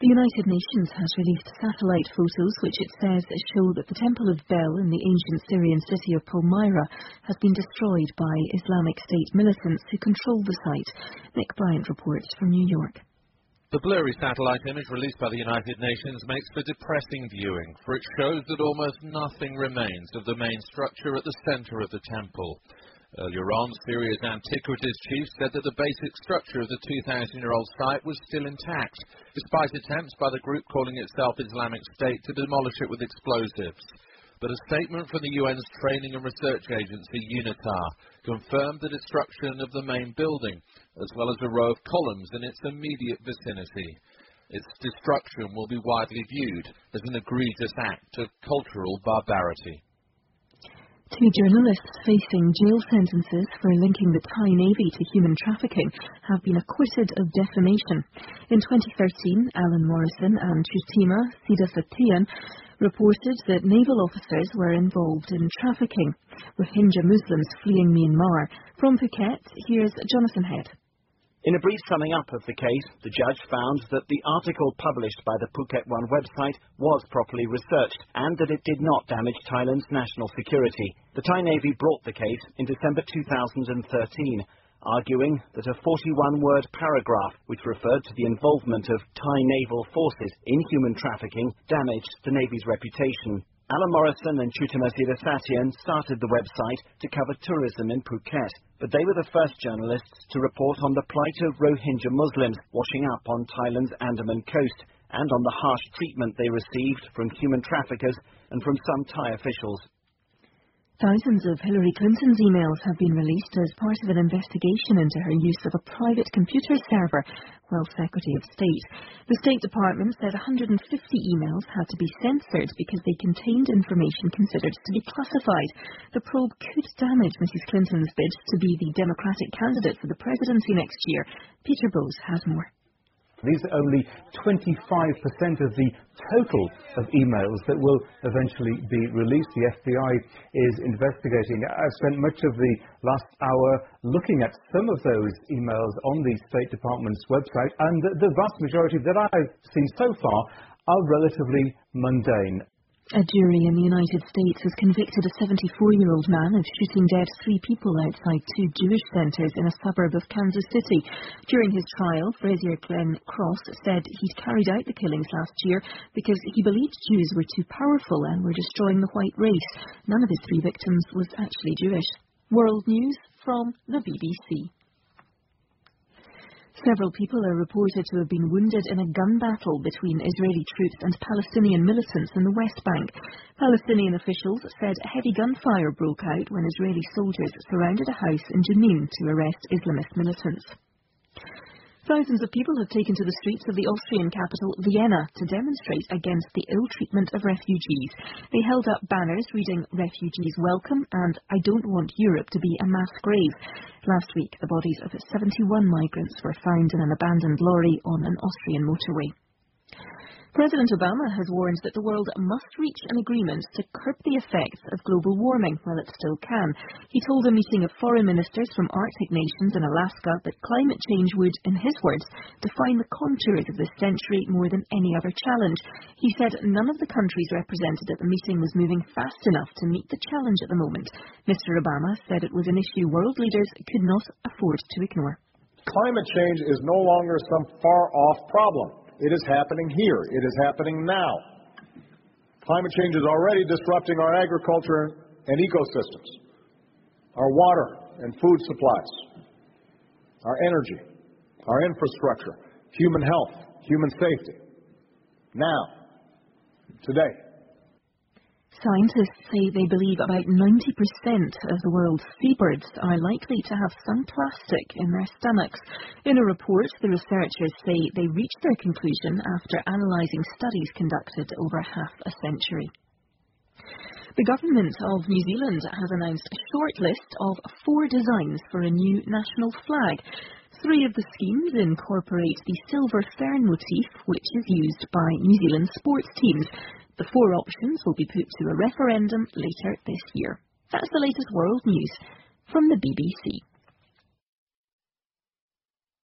The United Nations has released satellite photos which it says show that the Temple of Bel in the ancient Syrian city of Palmyra has been destroyed by Islamic State militants who control the site. Nick Bryant reports from New York. The blurry satellite image released by the United Nations makes for depressing viewing, for it shows that almost nothing remains of the main structure at the centre of the temple. Earlier on, Syria's antiquities chief said that the basic structure of the 2,000-year-old site was still intact, despite attempts by the group calling itself Islamic State to demolish it with explosives. But a statement from the UN's training and research agency, UNITAR, confirmed the destruction of the main building, as well as a row of columns in its immediate vicinity. Its destruction will be widely viewed as an egregious act of cultural barbarity. Two journalists facing jail sentences for linking the Thai Navy to human trafficking have been acquitted of defamation. In 2013, Alan Morrison and Chutima Siddhasathian reported that naval officers were involved in trafficking Rohingya Muslims fleeing Myanmar. From Phuket, here's Jonathan Head. In a brief summing up of the case, the judge found that the article published by the Phuket One website was properly researched and that it did not damage Thailand's national security. The Thai Navy brought the case in December 2013, arguing that a 41-word paragraph which referred to the involvement of Thai naval forces in human trafficking damaged the Navy's reputation. Alan Morrison and Chutima Siddhasathian started the website to cover tourism in Phuket, but they were the first journalists to report on the plight of Rohingya Muslims washing up on Thailand's Andaman coast and on the harsh treatment they received from human traffickers and from some Thai officials. Thousands of Hillary Clinton's emails have been released as part of an investigation into her use of a private computer server while Secretary of State. The State Department said 150 emails had to be censored because they contained information considered to be classified. The probe could damage Mrs. Clinton's bid to be the Democratic candidate for the presidency next year. Peter Bowes has more. These are only 25% of the total of emails that will eventually be released. The FBI is investigating. I've spent much of the last hour looking at some of those emails on the State Department's website, and the vast majority that I've seen so far are relatively mundane. A jury in the United States has convicted a 74-year-old man of shooting dead 3 people outside 2 Jewish centres in a suburb of Kansas City. During his trial, Frazier Glenn Cross said he'd carried out the killings last year because he believed Jews were too powerful and were destroying the white race. None of his 3 victims was actually Jewish. World News from the BBC. Several people are reported to have been wounded in a gun battle between Israeli troops and Palestinian militants in the West Bank. Palestinian officials said heavy gunfire broke out when Israeli soldiers surrounded a house in Jenin to arrest Islamist militants. Thousands of people have taken to the streets of the Austrian capital, Vienna, to demonstrate against the ill treatment of refugees. They held up banners reading "Refugees Welcome" and "I don't want Europe to be a mass grave." Last week, the bodies of 71 migrants were found in an abandoned lorry on an Austrian motorway. President Obama has warned that the world must reach an agreement to curb the effects of global warming while it still can. He told a meeting of foreign ministers from Arctic nations in Alaska that climate change would, in his words, define the contours of this century more than any other challenge. He said none of the countries represented at the meeting was moving fast enough to meet the challenge at the moment. Mr. Obama said it was an issue world leaders could not afford to ignore. Climate change is no longer some far-off problem. It is happening here. It is happening now. Climate change is already disrupting our agriculture and ecosystems, our water and food supplies, our energy, our infrastructure, human health, human safety. Now, today. Scientists say they believe about 90% of the world's seabirds are likely to have some plastic in their stomachs. In a report, the researchers say they reached their conclusion after analysing studies conducted over half a century. The government of New Zealand has announced a short list of 4 designs for a new national flag. 3 of the schemes incorporate the silver fern motif, which is used by New Zealand sports teams. The 4 options will be put to a referendum later this year. That's the latest world news from the BBC.